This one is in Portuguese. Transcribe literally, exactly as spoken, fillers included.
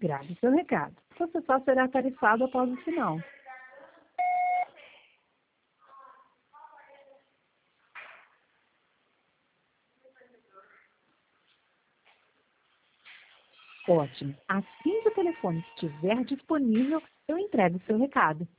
Grave seu recado. Você só será tarifado após o sinal. Ótimo. Assim que o telefone estiver disponível, eu entrego o seu recado.